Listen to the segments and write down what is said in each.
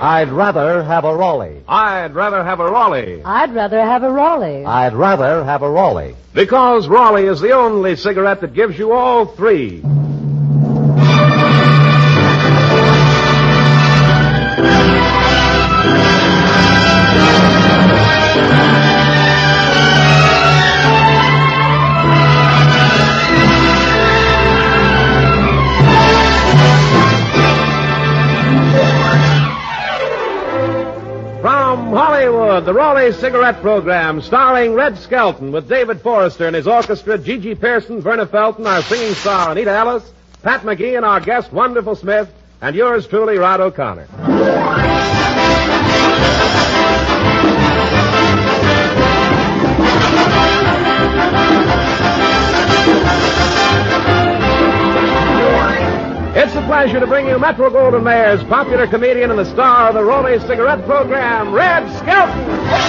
I'd rather have a Raleigh. I'd rather have a Raleigh. I'd rather have a Raleigh. I'd rather have a Raleigh. Because Raleigh is the only cigarette that gives you all three. From Hollywood, the Raleigh Cigarette Program, starring Red Skelton with David Forrester and his orchestra, Gigi Pearson, Verna Felton, our singing star Anita Ellis, Pat McGee, and our guest, Wonderful Smith, and yours truly, Rod O'Connor. It's a pleasure to bring you Metro-Goldwyn-Mayer's popular comedian and the star of the Raleigh Cigarette Program, Red Skelton.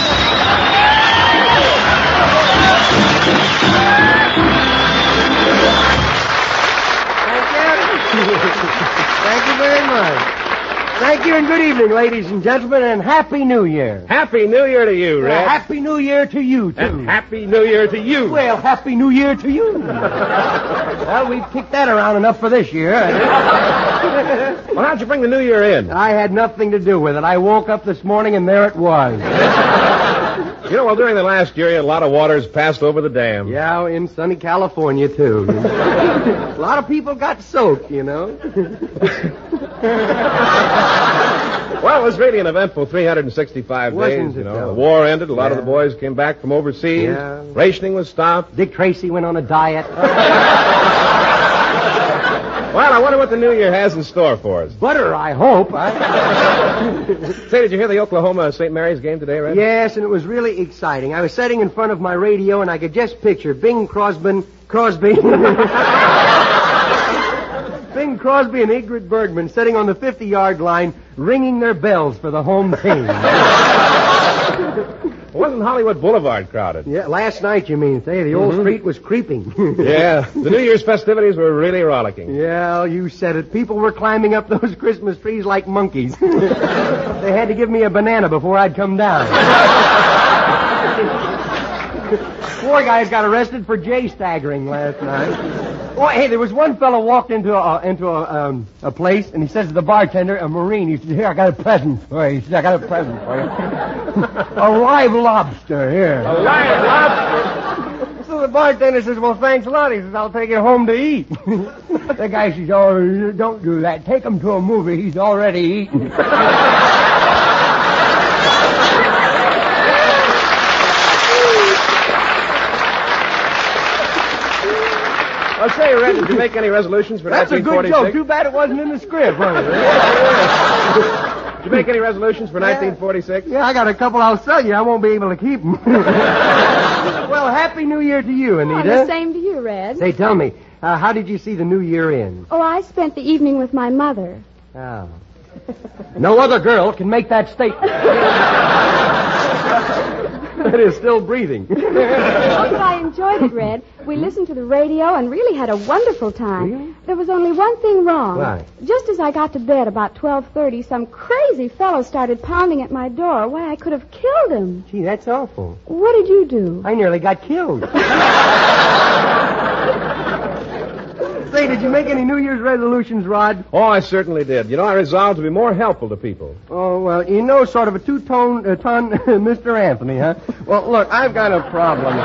Thank you very much. Thank you and good evening, ladies and gentlemen, and Happy New Year. Happy New Year to you, Red. Happy New Year to you, too. And Happy New Year to you. Well, Happy New Year to you. Well, we've kicked that around enough for this year. Well, how'd you bring the New Year in? I had nothing to do with it. I woke up this morning and there it was. You know, well, during the last year, a lot of waters passed over the dam. Yeah, in sunny California, too. A lot of people got soaked, you know. Well, it was really an eventful 365 days, you know. The war ended. A lot of the boys came back from overseas. Yeah. Rationing was stopped. Dick Tracy went on a diet. Well, I wonder what the New Year has in store for us. Butter, I hope. Say, did you hear the Oklahoma St. Mary's game today, Red? Yes, and it was really exciting. I was sitting in front of my radio, and I could just picture Bing Crosby... Bing Crosby and Ingrid Bergman sitting on the 50-yard line, ringing their bells for the home team. Wasn't Hollywood Boulevard crowded? Yeah, last night, you mean, say. The old street was creeping. Yeah, the New Year's festivities were really rollicking. Yeah, you said it. People were climbing up those Christmas trees like monkeys. They had to give me a banana before I'd come down. Four guys got arrested for jay-staggering last night. Oh, hey, there was one fellow walked into a place, and he says to the bartender, a Marine, he said, "Here, I got a present for you." He said, "I got a present for you." A live lobster, here. A live lobster? So the bartender says, "Well, thanks a lot." He says, "I'll take it home to eat." The guy says, "Oh, don't do that. Take him to a movie. He's already eaten." I'll say, Red, did you make any resolutions for That's 1946? That's a good joke. Too bad it wasn't in the script, wasn't it? Did you make any resolutions for 1946? Yeah, I got a couple I'll sell you. I won't be able to keep them. Well, Happy New Year to you, Anita. Oh, the same to you, Red. Say, tell me, how did you see the New Year in? Oh, I spent the evening with my mother. Oh. No other girl can make that statement. That is still breathing. But I enjoyed it, Red. We listened to the radio and really had a wonderful time. Really? There was only one thing wrong. Why? Just as I got to bed about 12:30, some crazy fellow started pounding at my door. Why, I could have killed him. Gee, that's awful. What did you do? I nearly got killed. Say, did you make any New Year's resolutions, Rod? Oh, I certainly did. You know, I resolved to be more helpful to people. Oh, well, you know, sort of a two-tone Mr. Anthony, huh? Well, look, I've got a problem.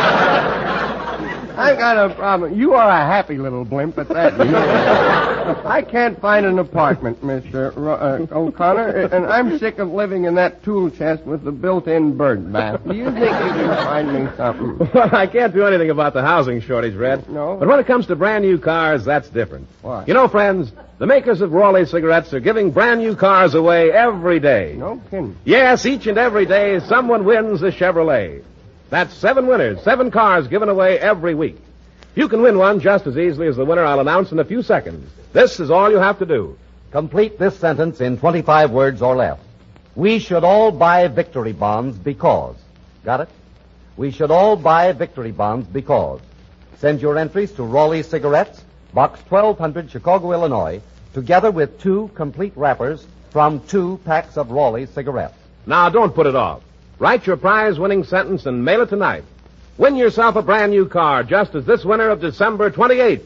You are a happy little blimp at that. I can't find an apartment, Mr. O'Connor, and I'm sick of living in that tool chest with the built-in bird bath. Do you think you can find me something? Well, I can't do anything about the housing shortage, Red. No? But when it comes to brand new cars, that's different. Why? You know, friends, the makers of Raleigh cigarettes are giving brand new cars away every day. No kidding. Yes, each and every day, someone wins a Chevrolet. That's 7 winners, 7 cars given away every week. You can win one just as easily as the winner I'll announce in a few seconds. This is all you have to do. Complete this sentence in 25 words or less. We should all buy victory bonds because. Got it? We should all buy victory bonds because. Send your entries to Raleigh Cigarettes, Box 1200, Chicago, Illinois, together with 2 complete wrappers from 2 packs of Raleigh cigarettes. Now, don't put it off. Write your prize-winning sentence and mail it tonight. Win yourself a brand new car just as this winter of December 28th.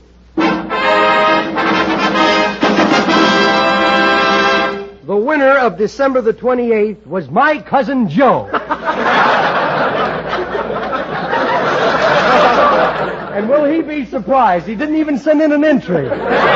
The winner of December the 28th was my cousin Joe. And will he be surprised? He didn't even send in an entry.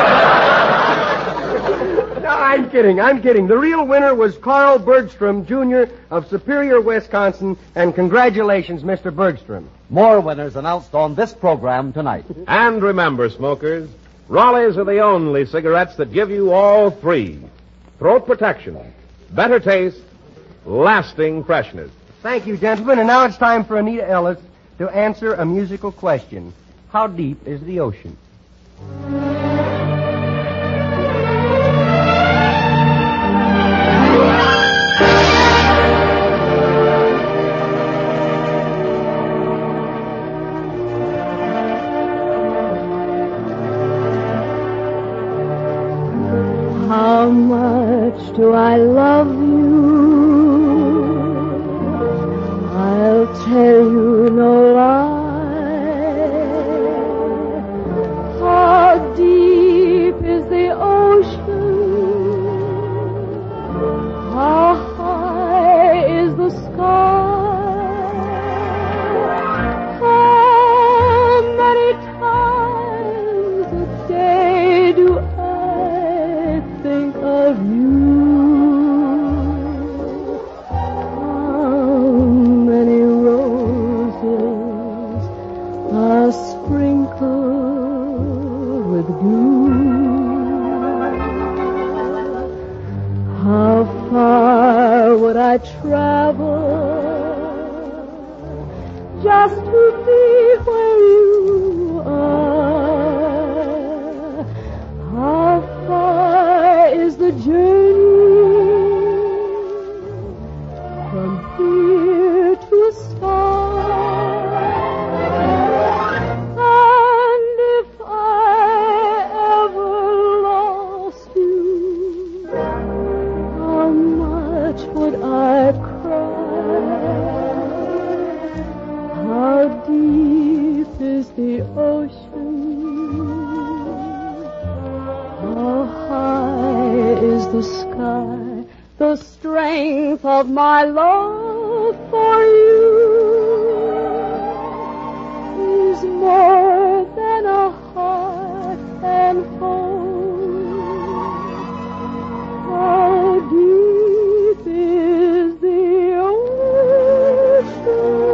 No, I'm kidding. The real winner was Carl Bergstrom, Jr. of Superior, Wisconsin, and congratulations, Mr. Bergstrom. More winners announced on this program tonight. And remember, smokers, Raleighs are the only cigarettes that give you all 3. Throat protection, better taste, lasting freshness. Thank you, gentlemen. And now it's time for Anita Ellis to answer a musical question. How deep is the ocean? How much do I love you? I'll tell you no lie. How deep is the ocean? How high is the sky? How many times a day do I think of you? How many roses are sprinkled with dew? How far would I travel just to be where you are? How far is the journey from here to a star? And if I ever lost you, how much would I cry? How deep is the ocean? How high is the sky? The strength of my love for you is more than a heart can hold. How deep is the ocean?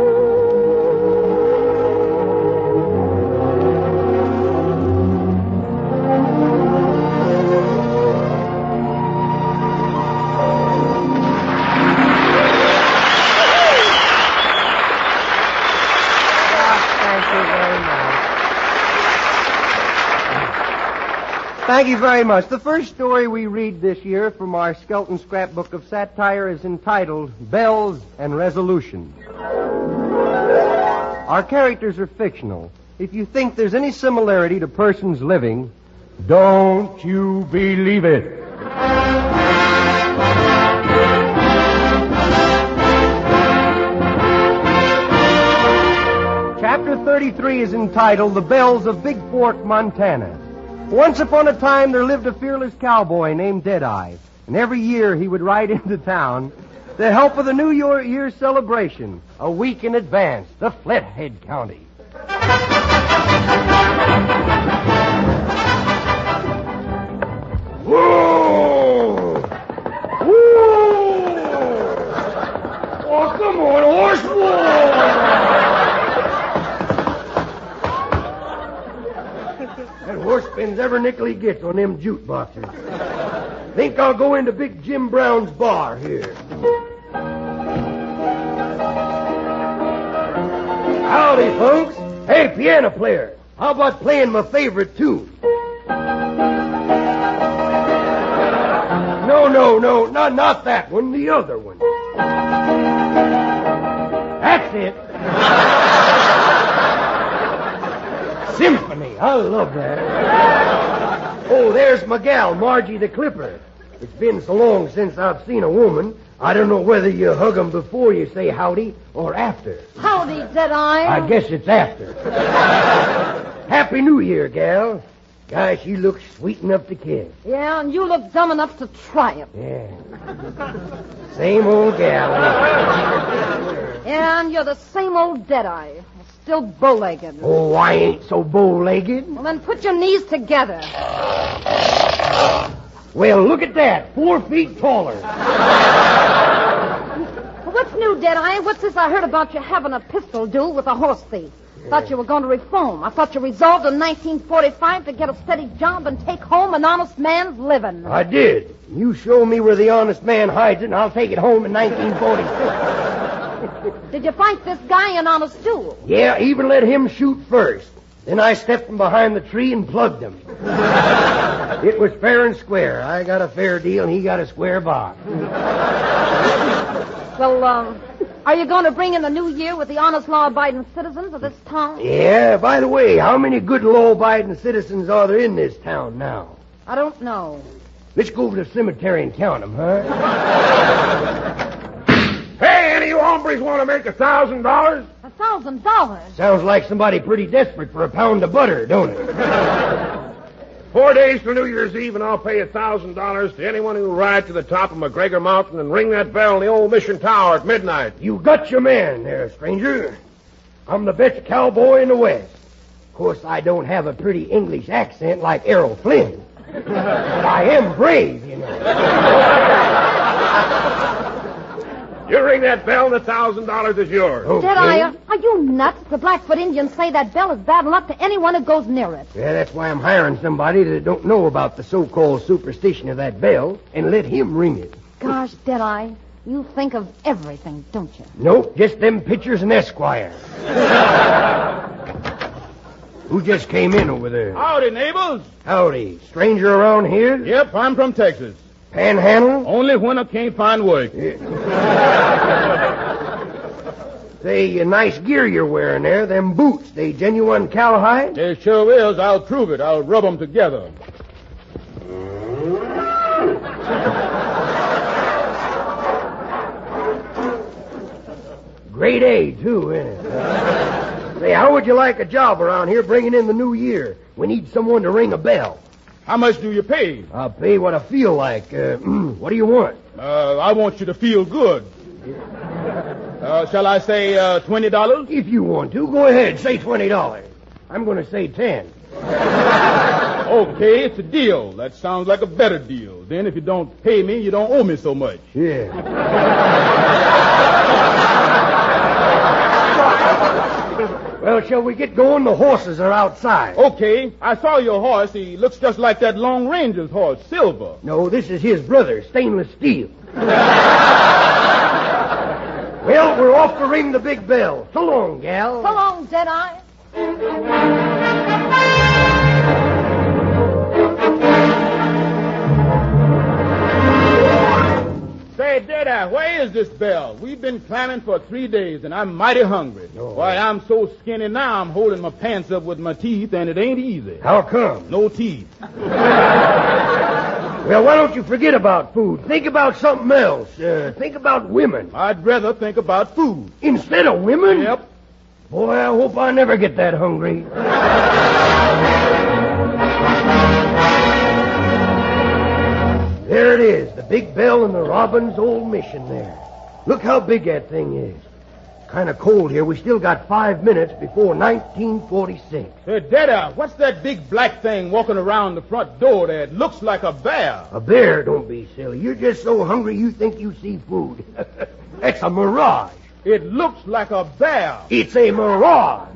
Thank you very much. The first story we read this year from our Skelton Scrapbook of Satire is entitled Bells and Resolutions. Our characters are fictional. If you think there's any similarity to persons living, don't you believe it. Chapter 33 is entitled The Bells of Big Fork, Montana. Once upon a time, there lived a fearless cowboy named Deadeye, and every year he would ride into town to help with the New Year's celebration, a week in advance, the Flathead County. Whoa! Whoa! Oh, come on, horse! That horse spends every nickel he gets on them jute boxes. Think I'll go into Big Jim Brown's bar here. Howdy, folks. Hey, piano player, how about playing my favorite tune? No, not that one, the other one. That's it. Symphony. I love that. Oh, there's my gal, Margie the Clipper. It's been so long since I've seen a woman, I don't know whether you hug 'em before you say howdy or after. Howdy, Deadeye. I guess it's after. Happy New Year, gal. Gosh, you look sweet enough to kiss. Yeah, and you look dumb enough to try it. Yeah. Same old gal. Yeah, and you're the same old Deadeye. Still bow-legged. Oh, I ain't so bow-legged. Well, then put your knees together. Well, look at that. 4 feet taller. What's new, Deadeye? What's this I heard about you having a pistol duel with a horse thief? Thought you were going to reform. I thought you resolved in 1945 to get a steady job and take home an honest man's living. I did. You show me where the honest man hides it, and I'll take it home in 1946. Did you fight this guy in honest duel? Yeah, even let him shoot first. Then I stepped from behind the tree and plugged him. It was fair and square. I got a fair deal, and he got a square box. Well, are you going to bring in the new year with the honest, law-abiding citizens of this town? Yeah, by the way, how many good law-abiding citizens are there in this town now? I don't know. Let's go over to the cemetery and count them, huh? Hey, any of you hombres want to make $1,000? $1,000? Sounds like somebody pretty desperate for a pound of butter, don't it? 4 days till New Year's Eve, and I'll pay $1,000 to anyone who will ride to the top of McGregor Mountain and ring that bell in the old Mission Tower at midnight. You got your man there, stranger. I'm the best cowboy in the West. Of course, I don't have a pretty English accent like Errol Flynn. But I am brave, you know. You ring that bell, and $1,000 is yours. Okay. Deadeye, are you nuts? The Blackfoot Indians say that bell is bad luck to anyone who goes near it. Yeah, that's why I'm hiring somebody that don't know about the so-called superstition of that bell and let him ring it. Gosh, Deadeye, you think of everything, don't you? Nope, just them pictures and Esquire. Who just came in over there? Howdy, neighbors. Howdy. Stranger around here? Yep, I'm from Texas. Panhandle? Only when I can't find work. Say, nice gear you're wearing there. Them boots, they genuine cowhide? They sure is. I'll prove it. I'll rub them together. Grade A, too, isn't it? Say, how would you like a job around here bringing in the new year? We need someone to ring a bell. How much do you pay? I'll pay what I feel like. What do you want? I want you to feel good. Shall I say $20? If you want to, go ahead. Say $20. I'm going to say 10. Okay, it's a deal. That sounds like a better deal. Then if you don't pay me, you don't owe me so much. Yeah. Well, shall we get going? The horses are outside. Okay, I saw your horse. He looks just like that Lone Ranger's horse, Silver. No, this is his brother, Stainless Steel. Well, we're off to ring the big bell. So long, gal. So long, Deadeye. Say, Deadeye, where is this bell? We've been climbing for 3 days, and I'm mighty hungry. Oh. Why, I'm so skinny now, I'm holding my pants up with my teeth, and it ain't easy. How come? No teeth. Well, why don't you forget about food? Think about something else. Think about women. I'd rather think about food. Instead of women? Yep. Boy, I hope I never get that hungry. There it is, the big bell in the Robbins old mission there. Look how big that thing is. Kind of cold here. We still got 5 minutes before 1946. Hey, Deadeye, what's that big black thing walking around the front door there? It looks like a bear. A bear? Don't be silly. You're just so hungry you think you see food. That's a mirage. It looks like a bear. It's a mirage.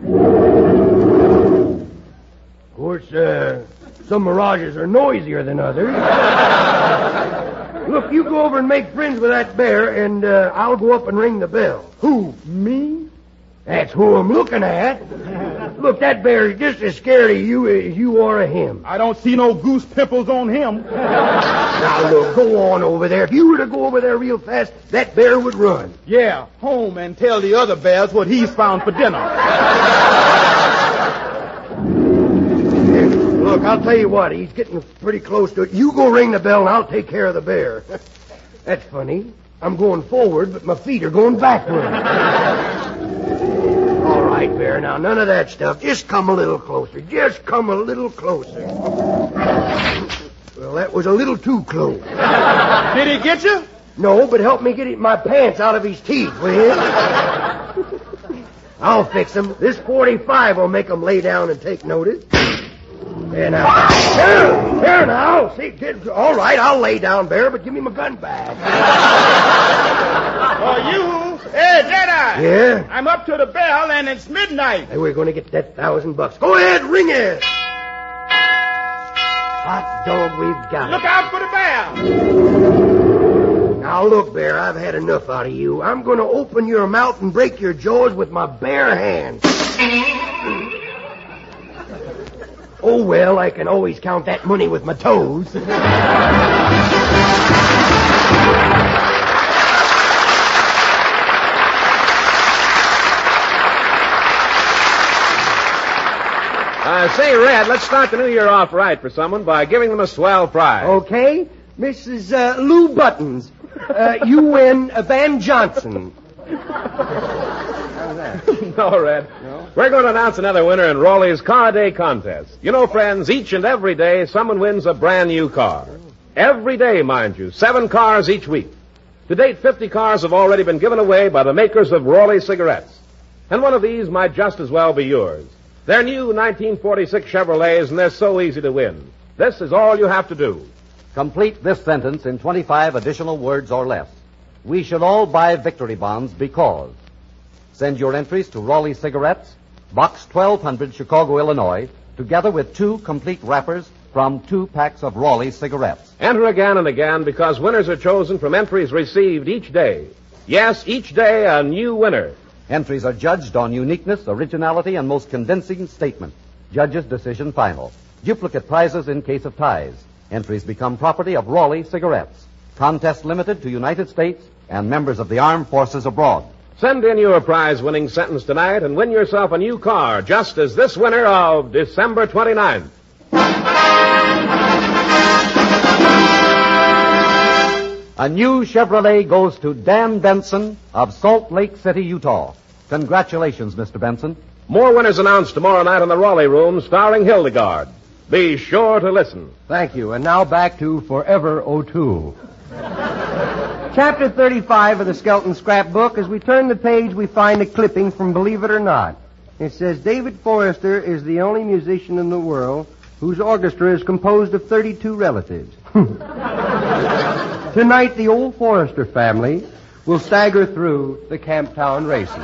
Of course, some mirages are noisier than others. Look, you go over and make friends with that bear, and I'll go up and ring the bell. Who, me? That's who I'm looking at. Look, that bear is just as scared of you as you are of him. I don't see no goose pimples on him. Now, look, go on over there. If you were to go over there real fast, that bear would run. Yeah, home and tell the other bears what he's found for dinner. Look, Look, I'll tell you what. He's getting pretty close to it. You go ring the bell, and I'll take care of the bear. That's funny. I'm going forward, but my feet are going backward. All right, Bear. Now, none of that stuff. Just come a little closer. Just come a little closer. Well, that was a little too close. Did he get you? No, but help me get my pants out of his teeth, will you? I'll fix him. This 45 will make him lay down and take notice. There now. There now. See, all right, I'll lay down, Bear, but give me my gun back. Oh, you? Hey, Deadeye. Yeah? I'm up to the bell, and it's midnight. Hey, we're going to get that $1,000. Go ahead, ring it. Hot dog, we've got Look it. out for the bell. Now, look, Bear, I've had enough out of you. I'm going to open your mouth and break your jaws with my bare hands. Oh, well, I can always count that money with my toes. Say, Red, let's start the new year off right for someone by giving them a swell prize. Okay, Mrs. Lou Buttons, you win Van Johnson. No, Red. No? We're going to announce another winner in Raleigh's Car Day contest. You know, friends, each and every day someone wins a brand new car. Every day, mind you, 7 cars each week. To date, 50 cars have already been given away by the makers of Raleigh cigarettes. And one of these might just as well be yours. They're new 1946 Chevrolets, and they're so easy to win. This is all you have to do. Complete this sentence in 25 additional words or less. We should all buy victory bonds because. Send your entries to Raleigh Cigarettes, Box 1200, Chicago, Illinois, together with 2 complete wrappers from 2 packs of Raleigh cigarettes. Enter again and again because winners are chosen from entries received each day. Yes, each day a new winner. Entries are judged on uniqueness, originality, and most convincing statement. Judge's decision final. Duplicate prizes in case of ties. Entries become property of Raleigh Cigarettes. Contest limited to United States and members of the armed forces abroad. Send in your prize-winning sentence tonight and win yourself a new car, just as this winner of December 29th. A new Chevrolet goes to Dan Benson of Salt Lake City, Utah. Congratulations, Mr. Benson. More winners announced tomorrow night in the Raleigh Room, starring Hildegard. Be sure to listen. Thank you. And now back to Forever '02. Chapter 35 of the Skelton Scrapbook. As we turn the page, we find a clipping from Believe It or Not. It says, David Forrester is the only musician in the world whose orchestra is composed of 32 relatives. Tonight, the old Forrester family will stagger through the Camptown races.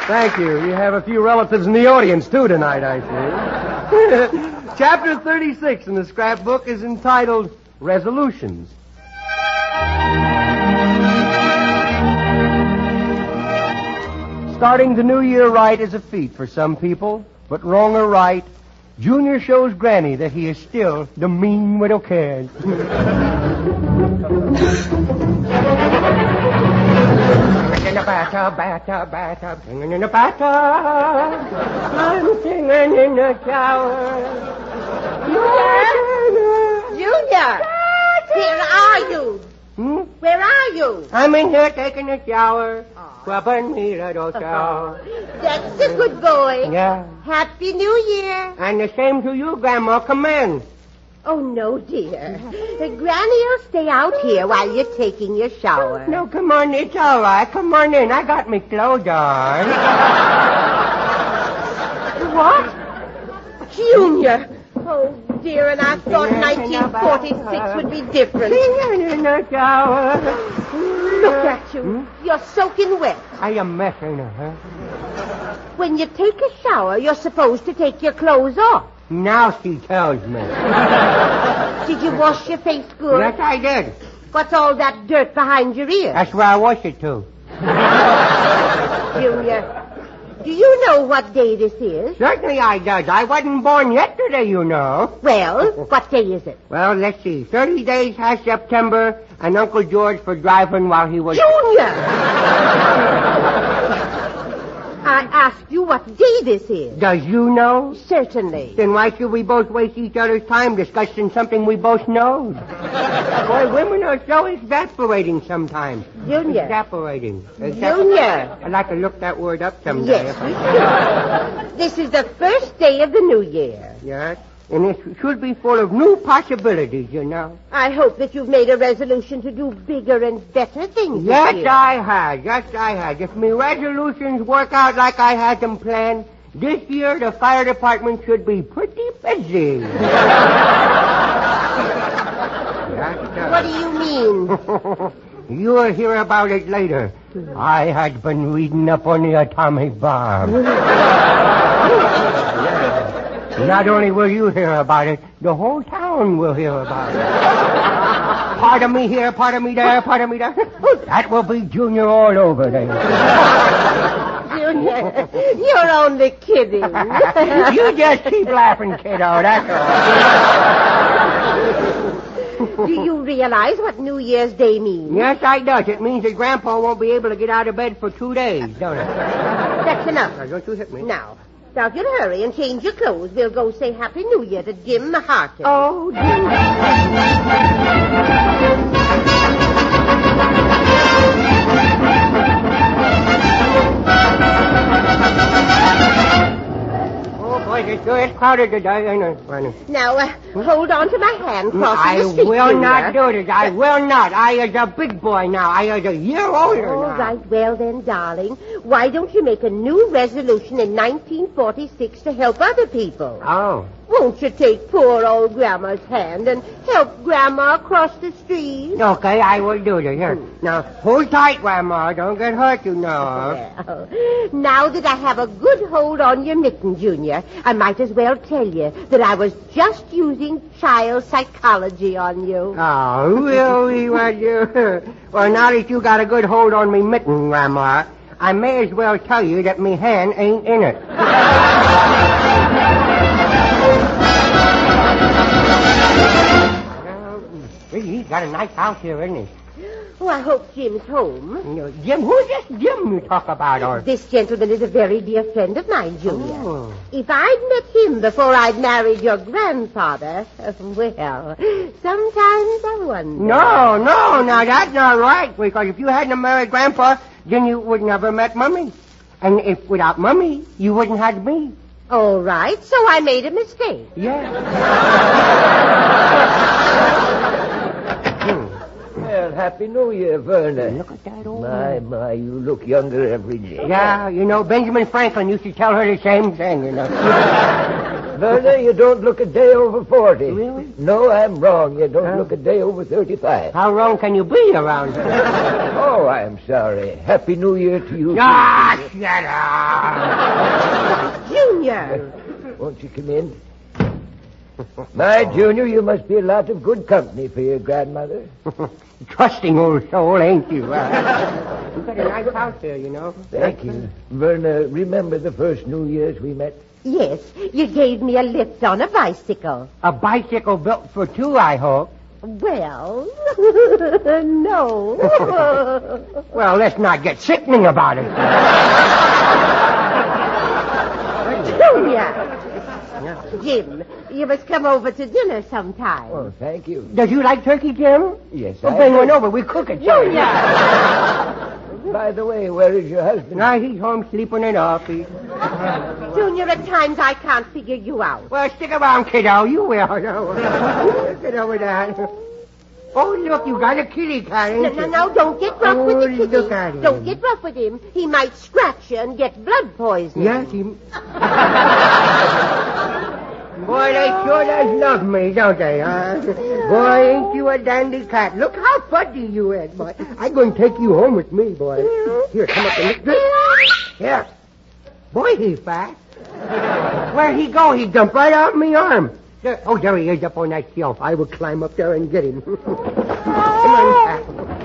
Thank you. You have a few relatives in the audience, too, tonight, I see. Chapter 36 in the scrapbook is entitled Resolutions. Starting the new year right is a feat for some people, but wrong or right, Junior shows Granny that he is still the mean widow kid. In the bathtub, singing in the bathtub. I'm singing in the shower. Junior! Where are you? Where are you? I'm in here taking a shower. Scrubbing me little shower. That's a good boy. Yeah. Happy New Year. And the same to you, Grandma. Come in. Oh, no, dear. Granny will stay out here while you're taking your shower. No, come on. It's all right. Come on in. I got me clothes on. What? Junior. Oh, dear, and I thought 1946 would be different. In the shower. Look at you. You're soaking wet. I am messing her. When you take a shower, you're supposed to take your clothes off. Now she tells me. Did you wash your face good? Yes, I did. What's all that dirt behind your ears? That's where I wash it to. Junior, do you know what day this is? Certainly I does. I wasn't born yesterday, you know. Well, what day is it? Well, let's see. 30 days has September, and Uncle George for driving while he was... Junior! I asked you what day this is. Does you know? Certainly. Then why should we both waste each other's time discussing something we both know? Boy, women are so exasperating sometimes. Junior. Exasperating. Junior. I'd like to look that word up someday. Yes. This is the first day of the new year. Yes. And it should be full of new possibilities, you know. I hope that you've made a resolution to do bigger and better things Yes, this year. I had. Yes, I had. If my resolutions work out like I had them planned, this year the fire department should be pretty busy. What do you mean? You'll hear about it later. I had been reading up on the atomic bomb. Not only will you hear about it, the whole town will hear about it. Part of me here, part of me there, part of me there. That will be Junior all over there. Junior, you're only kidding. You just keep laughing, kiddo, that's all. Do you realize what New Year's Day means? Yes, I does. It means that Grandpa won't be able to get out of bed for 2 days, don't it? That's enough. Now, don't you hit me. Now if you'll hurry and change your clothes, we'll go say Happy New Year to Jim the Harton. Oh, dear. It sure is crowded today, ain't it? Now, hold on to my hand crossing I the street, will Junior. not do this. I will not. I is a big boy now. I is a year older All now. right, well then, darling, why don't you make a new resolution in 1946 to help other people? Oh. Won't you take poor old Grandma's hand and help Grandma cross the street? Okay, I will do this. Here. Now, hold tight, Grandma. Don't get hurt, you know. Well, now that I have a good hold on your mitten, Junior, I might as well tell you that I was just using child psychology on you. Oh, really, was you? Well, now that you got a good hold on me mitten, Grandma, I may as well tell you that me hand ain't in it. He's got a nice house here, isn't he? Oh, I hope Jim's home. Jim? Who's this Jim you talk about? Or... This gentleman is a very dear friend of mine, Junior. Oh. If I'd met him before I'd married your grandfather, well, sometimes I wonder. No, now that's not right, because if you hadn't married Grandpa, then you would never met Mummy. And if without Mummy, you wouldn't have me. All right, so I made a mistake. Well, Happy New Year, Verna. Look at that old My, you look younger every day. Yeah, you know, Benjamin Franklin used to tell her the same thing, you know. Verna, you don't look a day over 40. Really? No, I'm wrong. You don't look a day over 35. How wrong can you be around here? Oh, I'm sorry. Happy New Year to you. Ah, shut up. Junior. Won't you come in? My Junior, you must be a lot of good company for your grandmother. Trusting old soul, ain't you? You've got a nice house here, you know. Thank you. Verna, remember the first New Year's we met? Yes, you gave me a lift on a bicycle. A bicycle built for two, I hope. Well, no. Well, let's not get sickening about it. Junior. Jim, you must come over to dinner sometime. Oh, thank you. Does you like turkey, Jim? Yes, Well, I bring do. one over. We cook it. Junior! By the way, where is your husband? No, he's home sleeping in office. Junior, at times I can't figure you out. Well, stick around, kiddo. You will. Get over there. Oh, look, you got a kitty cat, ain't you? No, don't get rough with the kitty. Look at him. Don't get rough with him. He might scratch you and get blood poisoning. Yes, he... Boy, they sure does love me, don't they, huh? Boy, ain't you a dandy cat. Look how fuzzy you is, boy. I'm going to take you home with me, boy. Here, come up and lick this. Here. Boy, he's fast. Where'd he go? He jumped right out of my arm. There, oh, there he is up on that shelf. I will climb up there and get him. Come on, cat.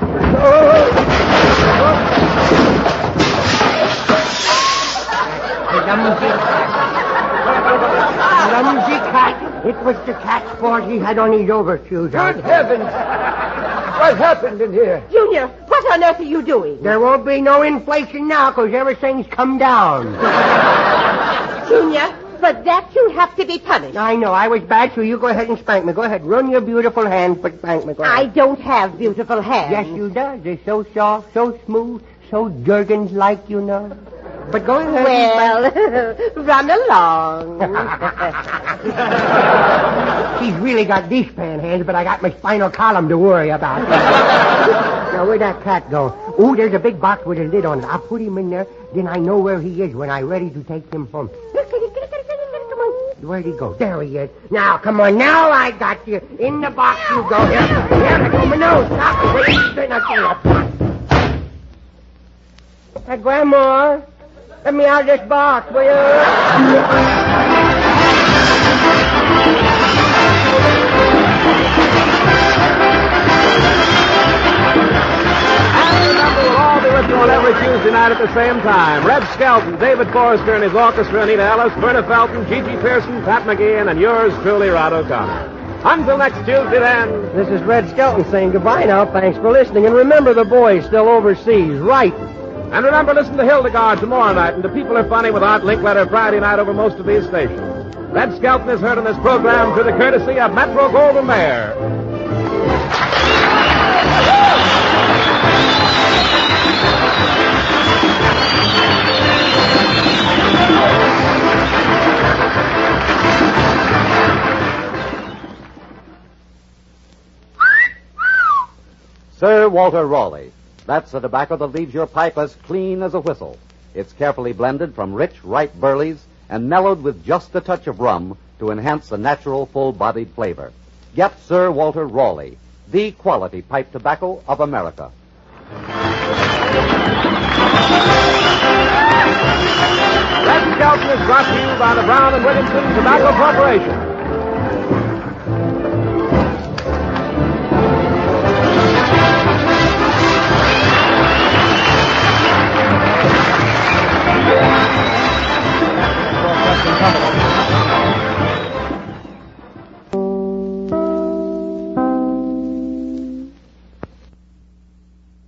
Clumsy cat. It was the cat's fault he had on his overshoes on. Good heavens! What happened in here? Junior, what on earth are you doing? There won't be no inflation now because everything's come down. Junior, for that you have to be punished. I know, I was bad, so you go ahead and spank me. Go ahead, run your beautiful hands, but spank me. Go I ahead. don't have beautiful hands. Yes, you does. They're so soft, so smooth, so Jergens-like, you know. But go ahead. Well, run along. She's really got these pan hands, but I got my spinal column to worry about. Now, where'd that cat go? Oh, there's a big box with a lid on it. I'll put him in there, then I know where he is when I'm ready to take him home. Come on. Where'd he go? There he is. Now, come on. Now I got you. In the box you go. Here, I go my nose. Stop. Hey, Grandma, let me out of this box, will you? On every Tuesday night at the same time. Red Skelton, David Forrester and his orchestra, Anita Ellis, Verna Felton, Gigi Pearson, Pat McGee, and yours truly, Rod O'Connor. Until next Tuesday, then. This is Red Skelton saying goodbye now. Thanks for listening. And remember, the boy's still overseas. Right. And remember, listen to Hildegard tomorrow night, and The People Are Funny with Art Linkletter Friday night over most of these stations. Red Skelton is heard in this program through the courtesy of Metro Golden Bear. Sir Walter Raleigh. That's the tobacco that leaves your pipe as clean as a whistle. It's carefully blended from rich, ripe burleys and mellowed with just a touch of rum to enhance the natural, full-bodied flavor. Get Sir Walter Raleigh, the quality pipe tobacco of America. Red Skelton is brought to you by the Brown and Williamson Tobacco Corporation.